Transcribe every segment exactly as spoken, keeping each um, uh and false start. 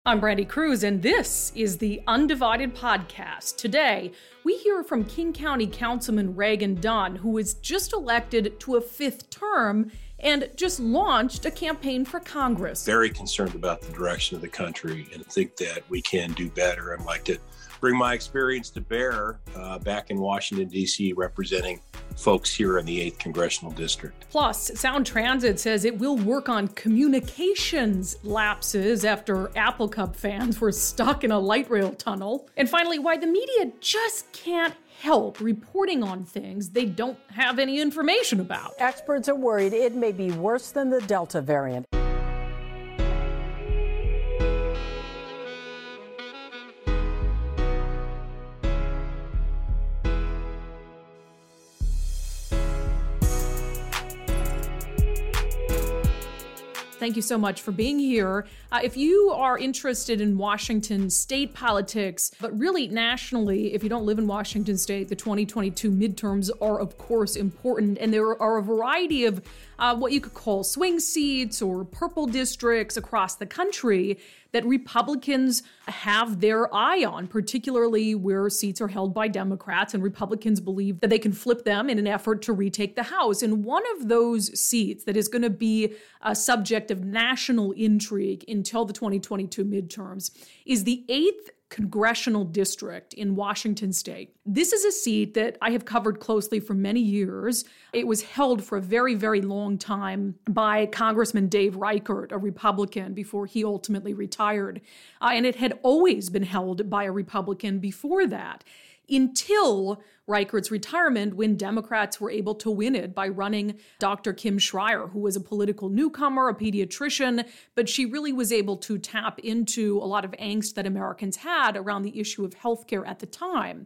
I'm Brandy Cruz, and this is the Undivided Podcast. Today, we hear from King County Councilman Reagan Dunn, who was just elected to a fifth term and just launched a campaign for Congress. Very concerned about the direction of the country and think that we can do better. I'd like to bring my experience to bear uh, back in Washington, D C, representing folks here in the eighth Congressional District. Plus, Sound Transit says it will work on communications lapses after Apple Cup fans were stuck in a light rail tunnel. And finally, why the media just can't help reporting on things they don't have any information about. Experts are worried it may be worse than the Delta variant. Thank you so much for being here. Uh, if you are interested in Washington state politics, but really nationally, if you don't live in Washington state, the twenty twenty-two midterms are, of course, important. And there are a variety of uh, what you could call swing seats or purple districts across the country that Republicans have their eye on, particularly where seats are held by Democrats, and Republicans believe that they can flip them in an effort to retake the House. And one of those seats that is going to be a subject of national intrigue until the twenty twenty-two midterms is the eighth Congressional District in Washington state. This is a seat that I have covered closely for many years. It was held for a very, very long time by Congressman Dave Reichert, a Republican, before he ultimately retired. Uh, and it had always been held by a Republican before that, until Reichert's retirement, when Democrats were able to win it by running Doctor Kim Schreier, who was a political newcomer, a pediatrician, but she really was able to tap into a lot of angst that Americans had around the issue of healthcare at the time.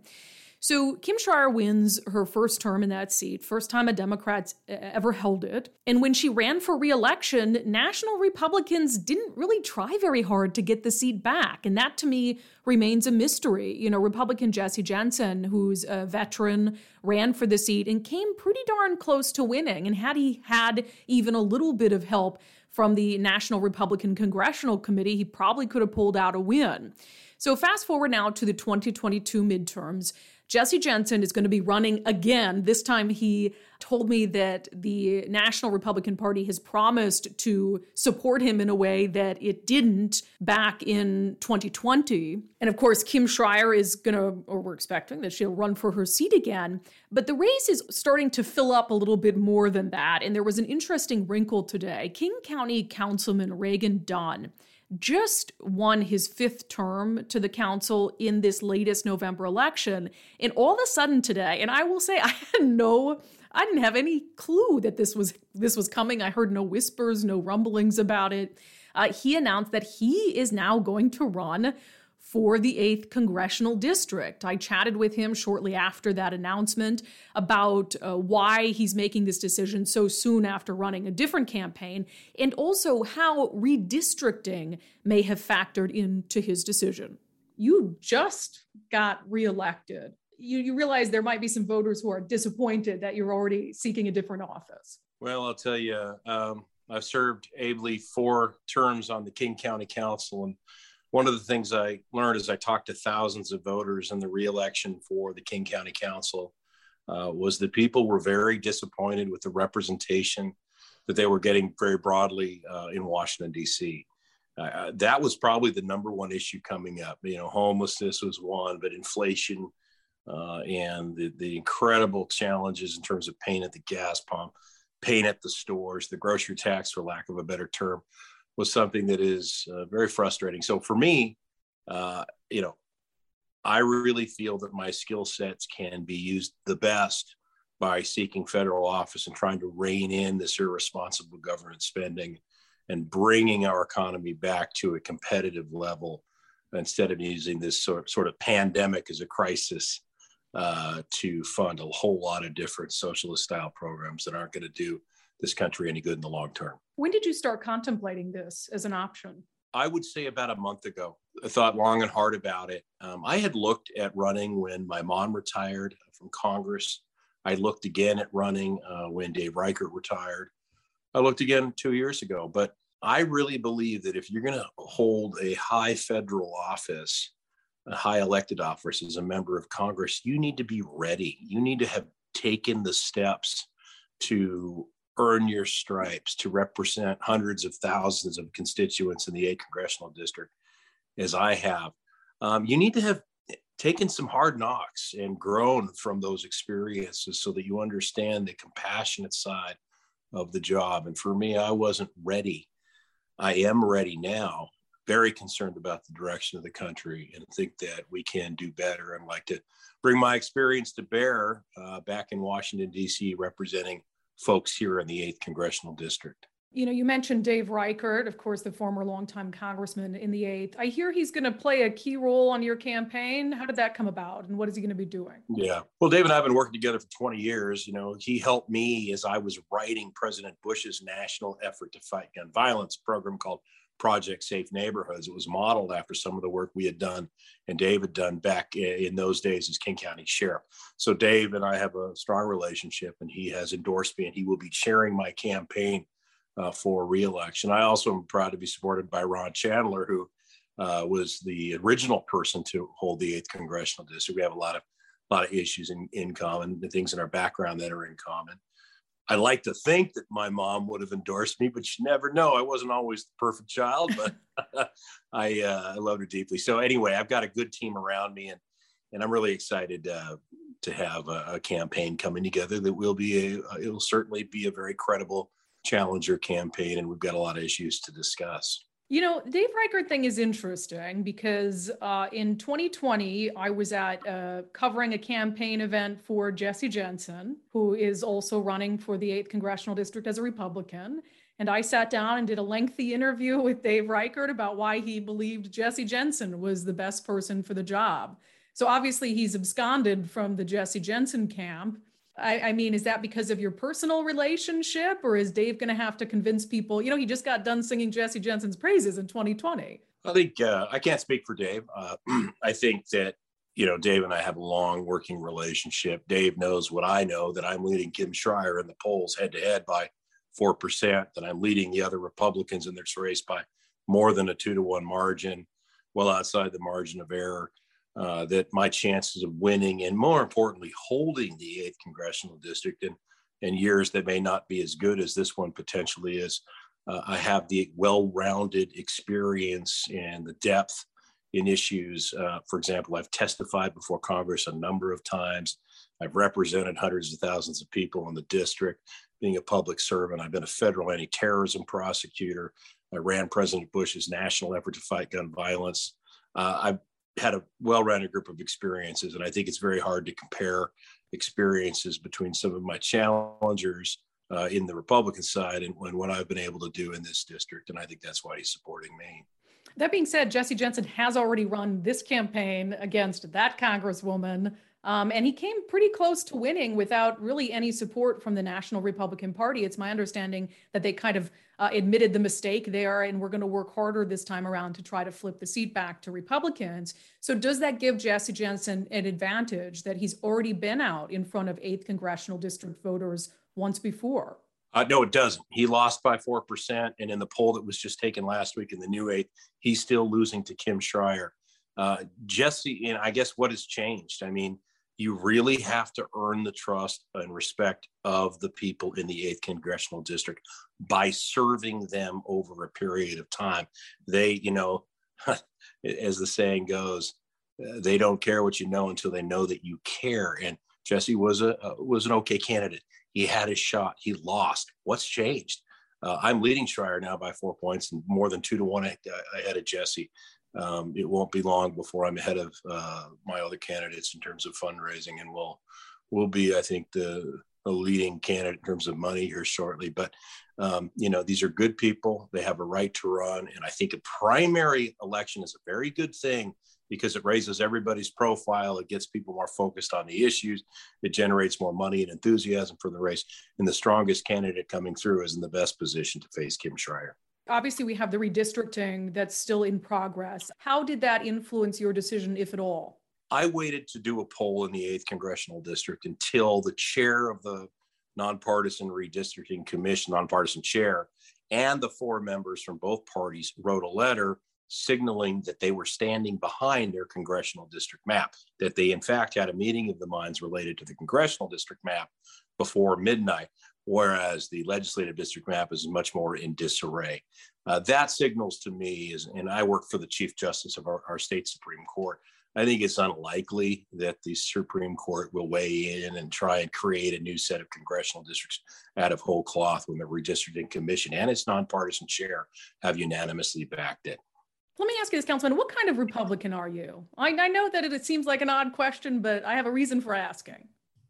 So Kim Schreier wins her first term in that seat, first time a Democrat ever held it. And when she ran for re-election, national Republicans didn't really try very hard to get the seat back. And that, to me, remains a mystery. You know, Republican Jesse Jensen, who's a veteran, ran for the seat and came pretty darn close to winning. And had he had even a little bit of help from the National Republican Congressional Committee, he probably could have pulled out a win. So fast forward now to the twenty twenty-two midterms. Jesse Jensen is going to be running again. This time he told me that the National Republican Party has promised to support him in a way that it didn't back in twenty twenty. And of course, Kim Schreier is going to, or we're expecting that she'll run for her seat again. But the race is starting to fill up a little bit more than that. And there was an interesting wrinkle today. King County Councilman Reagan Dunn just won his fifth term to the council in this latest November election. And all of a sudden today, and I will say I had no, I didn't have any clue that this was this was coming. I heard no whispers, no rumblings about it. Uh, he announced that he is now going to run for the eighth Congressional District. I chatted with him shortly after that announcement about uh, why he's making this decision so soon after running a different campaign, and also how redistricting may have factored into his decision. You just got reelected. You, you realize there might be some voters who are disappointed that you're already seeking a different office. Well, I'll tell you, um, I've served ably four terms on the King County Council, and one of the things I learned as I talked to thousands of voters in the re-election for the King County Council uh, was that people were very disappointed with the representation that they were getting very broadly uh, in Washington, D C. Uh, that was probably the number one issue coming up. You know, homelessness was one, but inflation uh, and the, the incredible challenges in terms of pain at the gas pump, pain at the stores, the grocery tax, for lack of a better term, was something that is uh, very frustrating. So for me, uh, you know, I really feel that my skill sets can be used the best by seeking federal office and trying to rein in this irresponsible government spending and bringing our economy back to a competitive level instead of using this sort, sort of pandemic as a crisis uh, to fund a whole lot of different socialist style programs that aren't going to do this country any good in the long term. When did you start contemplating this as an option? I would say about a month ago. I thought long and hard about it. Um, I had looked at running when my mom retired from Congress. I looked again at running uh, when Dave Reichert retired. I looked again two years ago, but I really believe that if you're going to hold a high federal office, a high elected office as a member of Congress, you need to be ready. You need to have taken the steps to earn your stripes, to represent hundreds of thousands of constituents in the eighth Congressional District, as I have. Um, you need to have taken some hard knocks and grown from those experiences so that you understand the compassionate side of the job. And for me, I wasn't ready. I am ready now, very concerned about the direction of the country and think that we can do better. And like to bring my experience to bear uh, back in Washington, D C, representing folks here in the eighth Congressional District. You know, you mentioned Dave Reichert, of course, the former longtime congressman in the eighth. I hear he's going to play a key role on your campaign. How did that come about, and what is he going to be doing? Yeah, well, Dave and I have been working together for twenty years. You know, he helped me as I was writing President Bush's national effort to fight gun violence program called Project Safe Neighborhoods. It was modeled after some of the work we had done and Dave had done back in those days as King County Sheriff. So Dave and I have a strong relationship, and he has endorsed me, and he will be chairing my campaign uh, for re-election. I also am proud to be supported by Ron Chandler, who uh, was the original person to hold the eighth Congressional District. We have a lot of, a lot of issues in, in common, the things in our background that are in common. I like to think that my mom would have endorsed me, but you never know. I wasn't always the perfect child, but I, uh, I loved her deeply. So anyway, I've got a good team around me, and and I'm really excited uh, to have a, a campaign coming together that will be a, it'll certainly be a very credible challenger campaign, and we've got a lot of issues to discuss. You know, Dave Reichert thing is interesting because uh, in twenty twenty, I was at uh, covering a campaign event for Jesse Jensen, who is also running for the eighth Congressional District as a Republican. And I sat down and did a lengthy interview with Dave Reichert about why he believed Jesse Jensen was the best person for the job. So obviously he's absconded from the Jesse Jensen camp. I, I mean, is that because of your personal relationship, or is Dave going to have to convince people? You know, he just got done singing Jesse Jensen's praises in twenty twenty. I think uh, I can't speak for Dave. Uh, I think that, you know, Dave and I have a long working relationship. Dave knows what I know, that I'm leading Kim Schreier in the polls head to head by four percent, that I'm leading the other Republicans in this race by more than a two to one margin, well outside the margin of error. Uh, that my chances of winning and, more importantly, holding the eighth Congressional District in, in years that may not be as good as this one potentially is. Uh, I have the well-rounded experience and the depth in issues. Uh, for example, I've testified before Congress a number of times. I've represented hundreds of thousands of people in the district, being a public servant. I've been a federal anti-terrorism prosecutor. I ran President Bush's national effort to fight gun violence. Uh, I've had a well-rounded group of experiences, and I think it's very hard to compare experiences between some of my challengers uh, in the Republican side and, and what I've been able to do in this district, and I think that's why he's supporting me. That being said, Jesse Jensen has already run this campaign against that Congresswoman, um, and he came pretty close to winning without really any support from the National Republican Party. It's my understanding that they kind of uh, admitted the mistake there, and we're going to work harder this time around to try to flip the seat back to Republicans. So does that give Jesse Jensen an advantage that he's already been out in front of eighth Congressional District voters once before? Uh, no, it doesn't. He lost by four percent. And in the poll that was just taken last week in the new eighth, he's still losing to Kim Schreier. Uh, Jesse, and I guess what has changed? I mean, you really have to earn the trust and respect of the people in the eighth Congressional District by serving them over a period of time. They, you know, as the saying goes, uh, they don't care what you know until they know that you care. And Jesse was a uh, was an okay candidate. He had his shot. He lost. What's changed? Uh, I'm leading Schreier now by four points and more than two to one ahead of Jesse. Um, it won't be long before I'm ahead of uh, my other candidates in terms of fundraising, and we'll we'll be, I think, the, the leading candidate in terms of money here shortly. But um, you know, these are good people. They have a right to run, and I think a primary election is a very good thing because it raises everybody's profile. It gets people more focused on the issues. It generates more money and enthusiasm for the race. And the strongest candidate coming through is in the best position to face Kim Schreier. Obviously, we have the redistricting that's still in progress. How did that influence your decision, if at all? I waited to do a poll in the eighth Congressional District until the chair of the Nonpartisan Redistricting Commission, nonpartisan chair, and the four members from both parties wrote a letter signaling that they were standing behind their congressional district map, that they in fact had a meeting of the minds related to the congressional district map before midnight, whereas the legislative district map is much more in disarray. Uh, that signals to me, is, and I work for the Chief Justice of our, our state Supreme Court, I think it's unlikely that the Supreme Court will weigh in and try and create a new set of congressional districts out of whole cloth when the Redistricting Commission and its nonpartisan chair have unanimously backed it. Let me ask you this, Councilman. What kind of Republican are you? I, I know that it, it seems like an odd question, but I have a reason for asking.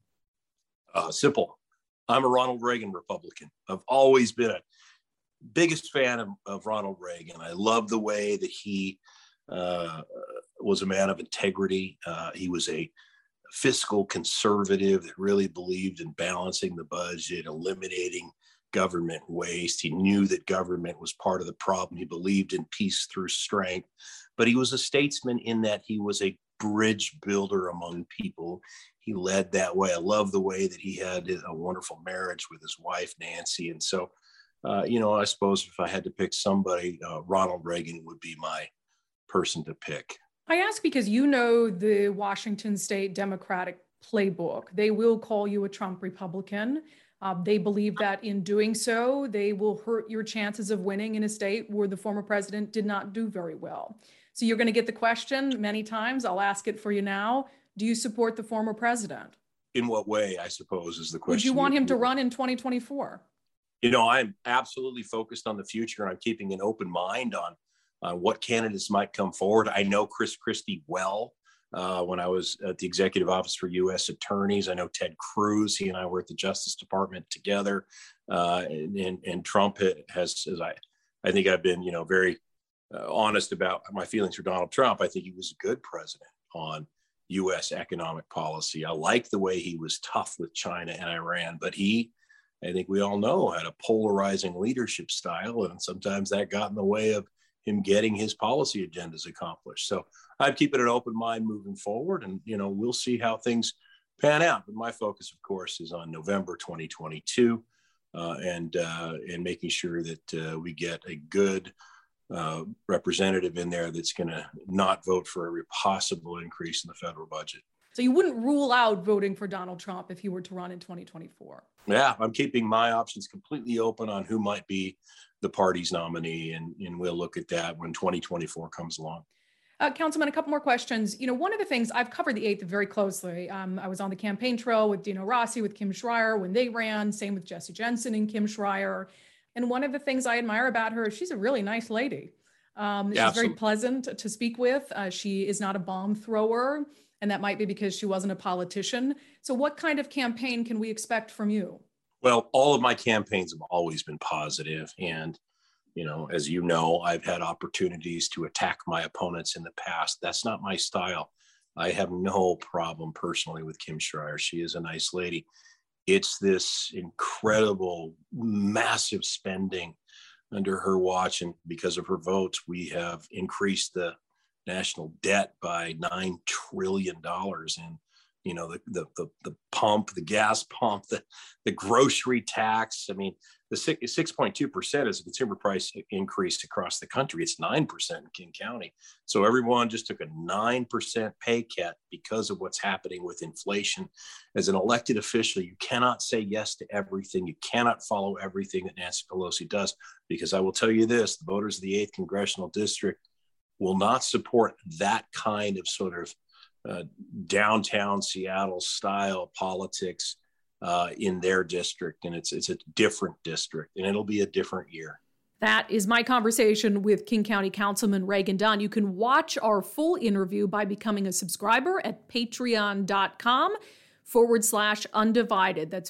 Uh, simple. I'm a Ronald Reagan Republican. I've always been a biggest fan of, of Ronald Reagan. I love the way that he uh, was a man of integrity. Uh, he was a fiscal conservative that really believed in balancing the budget, eliminating government waste. He knew that government was part of the problem. He believed in peace through strength, but he was a statesman in that he was a bridge builder among people. He led that way. I love the way that he had a wonderful marriage with his wife, Nancy. And so, uh, you know, I suppose if I had to pick somebody, uh, Ronald Reagan would be my person to pick. I ask because you know the Washington State Democratic playbook. They will call you a Trump Republican. Uh, they believe that in doing so, they will hurt your chances of winning in a state where the former president did not do very well. So you're going to get the question many times. I'll ask it for you now. Do you support the former president? In what way, I suppose, is the question. Would you want him to run in twenty twenty-four? You know, I'm absolutely focused on the future, and I'm keeping an open mind on, on what candidates might come forward. I know Chris Christie well. Uh, when I was at the Executive Office for U S Attorneys, I know Ted Cruz. He and I were at the Justice Department together. Uh, and, and, and Trump has, as I, I think I've been, you know, very uh, honest about my feelings for Donald Trump. I think he was a good president on U S economic policy. I like the way he was tough with China and Iran, but he, I think we all know, had a polarizing leadership style, and sometimes that got in the way of him getting his policy agendas accomplished. So I'm keeping an open mind moving forward, and, you know, we'll see how things pan out. But my focus, of course, is on November twenty twenty-two uh, and uh, and making sure that uh, we get a good uh, representative in there that's going to not vote for a possible increase in the federal budget. So you wouldn't rule out voting for Donald Trump if he were to run in twenty twenty-four? Yeah, I'm keeping my options completely open on who might be the party's nominee, and, and we'll look at that when twenty twenty-four comes along. Uh, Councilman, a couple more questions. You know, one of the things, I've covered the eighth very closely. Um, I was on the campaign trail with Dino Rossi, with Kim Schreier when they ran, same with Jesse Jensen and Kim Schreier. And one of the things I admire about her is she's a really nice lady. Um, she's Absolutely. very pleasant to speak with. Uh, she is not a bomb thrower, and that might be because she wasn't a politician. So what kind of campaign can we expect from you? Well, all of my campaigns have always been positive. And, you know, as you know, I've had opportunities to attack my opponents in the past. That's not my style. I have no problem personally with Kim Schreier. She is a nice lady. It's this incredible, massive spending under her watch. And because of her votes, we have increased the national debt by nine trillion dollars. And, you know, the, the, the, the pump, the gas pump, the, the grocery tax. I mean, the six point two percent is a consumer price increase across the country. It's nine percent in King County. So everyone just took a nine percent pay cut because of what's happening with inflation. As an elected official, you cannot say yes to everything. You cannot follow everything that Nancy Pelosi does, because I will tell you this, the voters of the eighth Congressional District will not support that kind of sort of uh, downtown Seattle style politics uh, in their district. And it's, it's a different district, and it'll be a different year. That is my conversation with King County Councilman Reagan Dunn. You can watch our full interview by becoming a subscriber at patreon.com forward slash undivided. That's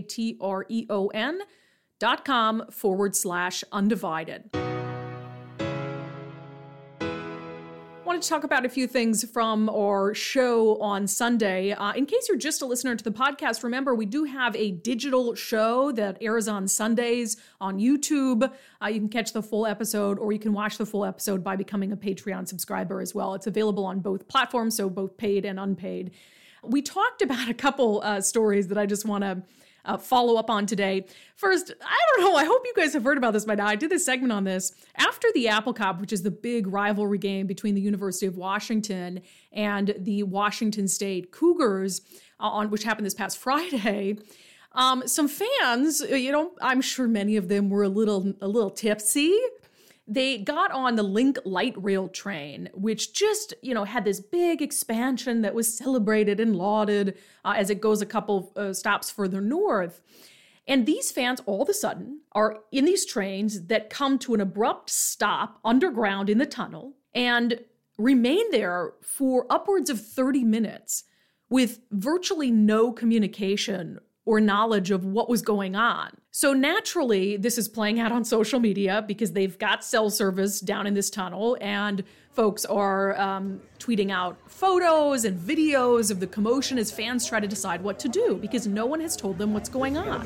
P-A-T-R-E-O-N dot com forward slash undivided. I wanted to talk about a few things from our show on Sunday. Uh, in case you're just a listener to the podcast, remember we do have a digital show that airs on Sundays on YouTube. Uh, you can catch the full episode, or you can watch the full episode by becoming a Patreon subscriber as well. It's available on both platforms, so both paid and unpaid. We talked about a couple uh, stories that I just want to uh, follow up on today. First, I don't know, I hope you guys have heard about this by now. I did this segment on this. After the Apple Cup, which is the big rivalry game between the University of Washington and the Washington State Cougars, uh, on which happened this past Friday, um, some fans, you know, I'm sure many of them were a little, a little tipsy. They got on the Link Light Rail train, which just, you know, had this big expansion that was celebrated and lauded uh, as it goes a couple uh, stops further north. And these fans all of a sudden are in these trains that come to an abrupt stop underground in the tunnel and remain there for upwards of thirty minutes with virtually no communication or knowledge of what was going on. So naturally, this is playing out on social media because they've got cell service down in this tunnel, and folks are um, tweeting out photos and videos of the commotion as fans try to decide what to do because no one has told them what's going on.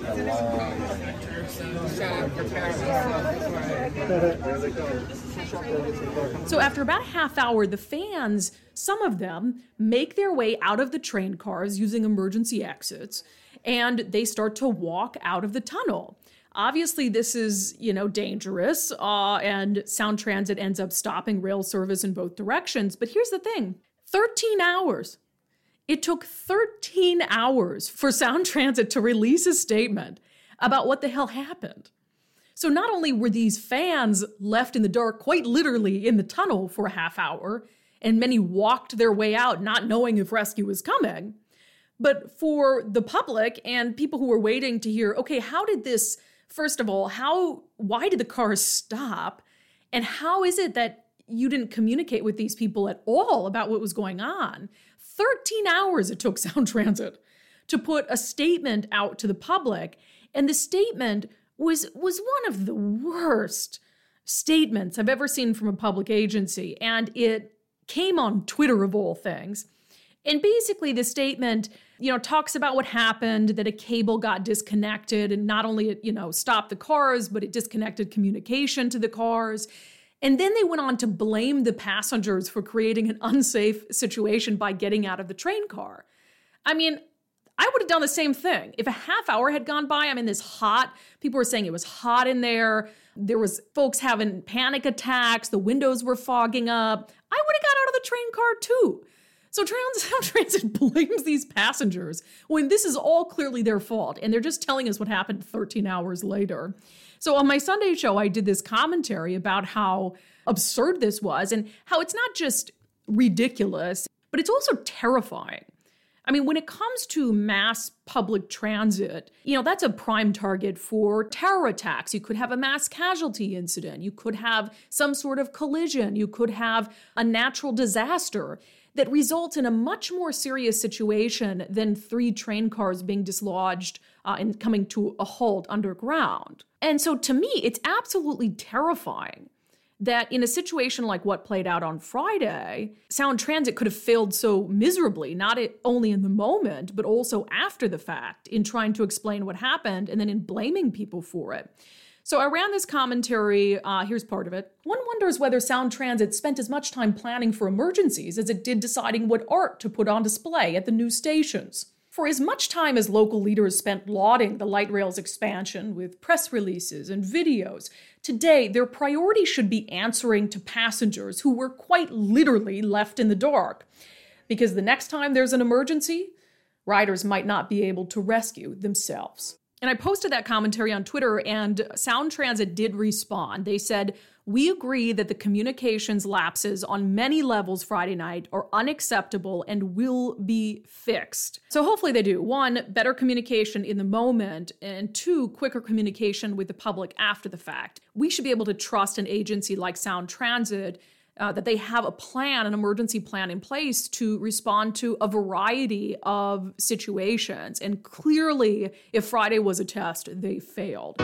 So after about a half hour, the fans, some of them, make their way out of the train cars using emergency exits, and they start to walk out of the tunnel. Obviously, this is, you know, dangerous, uh, and Sound Transit ends up stopping rail service in both directions. But here's the thing, thirteen hours. It took thirteen hours for Sound Transit to release a statement about what the hell happened. So not only were these fans left in the dark, quite literally in the tunnel for a half hour, and many walked their way out not knowing if rescue was coming, but for the public and people who were waiting to hear, okay, how did this, first of all, how, why did the cars stop? And how is it that you didn't communicate with these people at all about what was going on? thirteen hours it took Sound Transit to put a statement out to the public. And the statement was, was one of the worst statements I've ever seen from a public agency. And it came on Twitter of all things. And basically the statement, you know, talks about what happened, that a cable got disconnected and not only it, you know, stopped the cars, but it disconnected communication to the cars. And then they went on to blame the passengers for creating an unsafe situation by getting out of the train car. I mean, I would have done the same thing. If a half hour had gone by, I'm in this hot, people were saying it was hot in there. There was folks having panic attacks. The windows were fogging up. I would have got out of the train car too. So Sound Transit blames these passengers when this is all clearly their fault, and they're just telling us what happened thirteen hours later. So on my Sunday show, I did this commentary about how absurd this was and how it's not just ridiculous, but it's also terrifying. I mean, when it comes to mass public transit, you know, that's a prime target for terror attacks. You could have a mass casualty incident. You could have some sort of collision. You could have a natural disaster that results in a much more serious situation than three train cars being dislodged uh, and coming to a halt underground. And so to me, it's absolutely terrifying that in a situation like what played out on Friday, Sound Transit could have failed so miserably, not only in the moment, but also after the fact in trying to explain what happened and then in blaming people for it. So I ran this commentary, uh, here's part of it. One wonders whether Sound Transit spent as much time planning for emergencies as it did deciding what art to put on display at the new stations. For as much time as local leaders spent lauding the light rail's expansion with press releases and videos, today their priority should be answering to passengers who were quite literally left in the dark. Because the next time there's an emergency, riders might not be able to rescue themselves. And I posted that commentary on Twitter, and Sound Transit did respond. They said, "We agree that the communications lapses on many levels Friday night are unacceptable and will be fixed." So hopefully they do. One, better communication in the moment, and two, quicker communication with the public after the fact. We should be able to trust an agency like Sound Transit Uh, that they have a plan, an emergency plan in place to respond to a variety of situations. And clearly, if Friday was a test, they failed.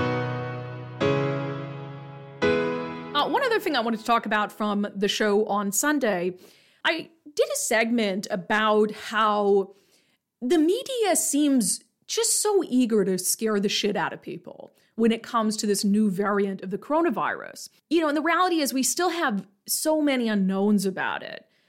Uh, one other thing I wanted to talk about from the show on Sunday, I did a segment about how the media seems just so eager to scare the shit out of people when it comes to this new variant of the coronavirus. You know, and the reality is we still have so many unknowns about it.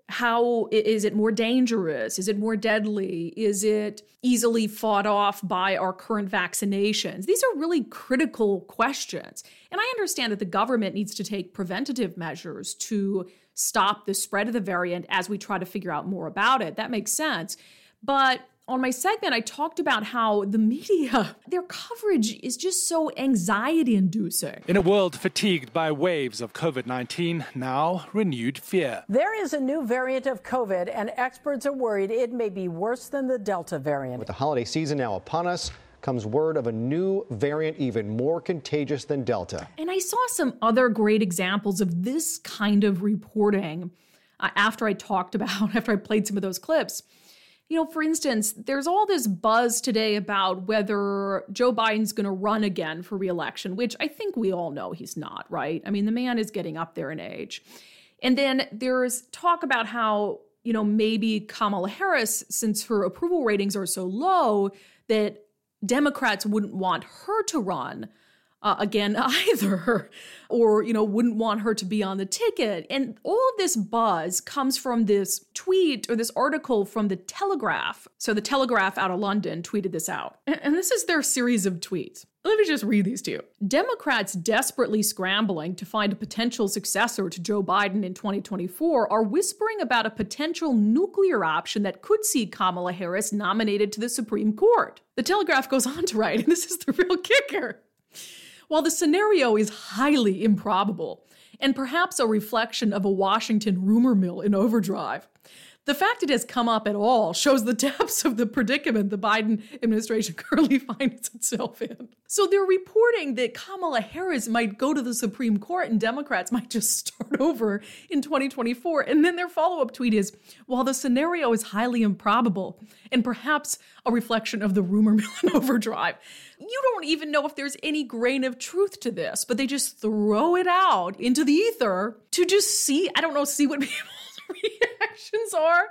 How is it more dangerous? Is it more deadly? Is it easily fought off by our current vaccinations? These are really critical questions. And I understand that the government needs to take preventative measures to stop the spread of the variant as we try to figure out more about it. That makes sense. But on my segment, I talked about how the media, their coverage is just so anxiety-inducing. In a world fatigued by waves of COVID nineteen, now renewed fear. There is a new variant of COVID, and experts are worried it may be worse than the Delta variant. With the holiday season now upon us, comes word of a new variant even more contagious than Delta. And I saw some other great examples of this kind of reporting uh, after I talked about, after I played some of those clips. You know, for instance, there's all this buzz today about whether Joe Biden's going to run again for re-election, which I think we all know he's not, right? I mean, the man is getting up there in age. And then there's talk about how, you know, maybe Kamala Harris, since her approval ratings are so low, that Democrats wouldn't want her to run uh, again either, or, you know, wouldn't want her to be on the ticket. And all of this buzz comes from this tweet or this article from The Telegraph. So The Telegraph out of London tweeted this out. And this is their series of tweets. Let me just read these to you. Democrats desperately scrambling to find a potential successor to Joe Biden in twenty twenty-four are whispering about a potential nuclear option that could see Kamala Harris nominated to the Supreme Court. The Telegraph goes on to write, and this is the real kicker. While the scenario is highly improbable and perhaps a reflection of a Washington rumor mill in overdrive, the fact it has come up at all shows the depths of the predicament the Biden administration currently finds itself in. So they're reporting that Kamala Harris might go to the Supreme Court and Democrats might just start over in twenty twenty-four. And then their follow-up tweet is, while the scenario is highly improbable and perhaps a reflection of the rumor mill in overdrive, you don't even know if there's any grain of truth to this, but they just throw it out into the ether to just see, I don't know, see what people's reactions are.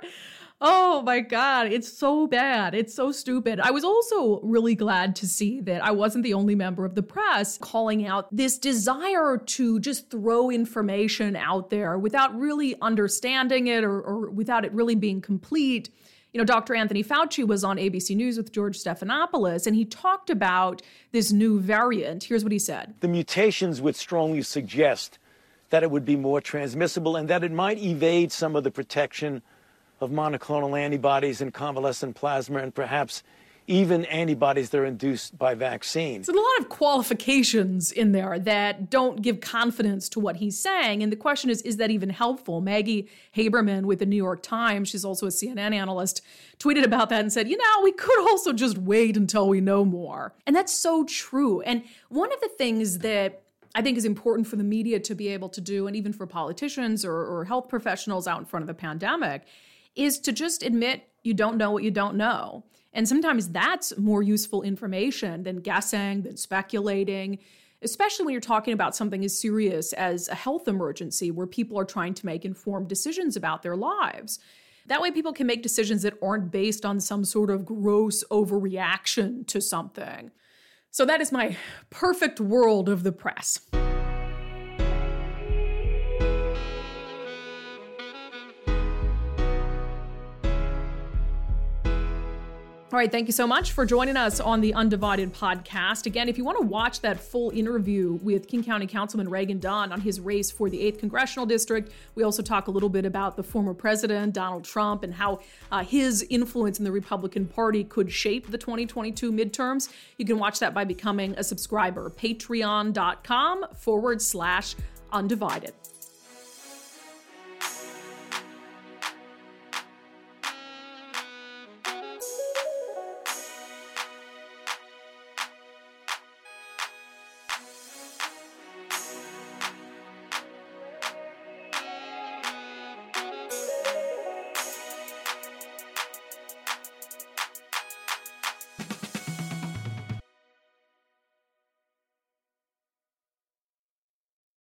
Oh my God, it's so bad. It's so stupid. I was also really glad to see that I wasn't the only member of the press calling out this desire to just throw information out there without really understanding it or, or without it really being complete. You know, Doctor Anthony Fauci was on A B C News with George Stephanopoulos, and he talked about this new variant. Here's what he said. The mutations would strongly suggest that it would be more transmissible and that it might evade some of the protection of monoclonal antibodies and convalescent plasma and perhaps even antibodies that are induced by vaccines. There's a lot of qualifications in there that don't give confidence to what he's saying. And the question is, is that even helpful? Maggie Haberman with the New York Times, she's also a C N N analyst, tweeted about that and said, you know, we could also just wait until we know more. And that's so true. And one of the things that I think is important for the media to be able to do, and even for politicians or, or health professionals out in front of the pandemic, is to just admit you don't know what you don't know. And sometimes that's more useful information than guessing, than speculating, especially when you're talking about something as serious as a health emergency where people are trying to make informed decisions about their lives. That way people can make decisions that aren't based on some sort of gross overreaction to something. So that is my perfect world of the press. All right, thank you so much for joining us on the Undivided podcast. Again, if you want to watch that full interview with King County Councilman Reagan Dunn on his race for the eighth Congressional District, we also talk a little bit about the former president, Donald Trump, and how uh, his influence in the Republican Party could shape the twenty twenty-two midterms. You can watch that by becoming a subscriber, patreon.com forward slash undivided.